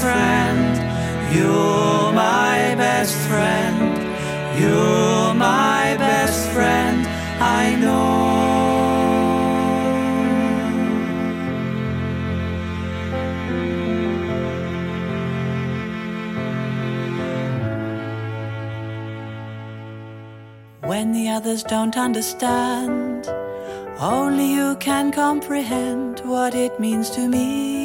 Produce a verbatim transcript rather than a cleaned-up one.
friend. You're my best friend. You're my best friend. I know. When the others don't understand, only you can comprehend what it means to me.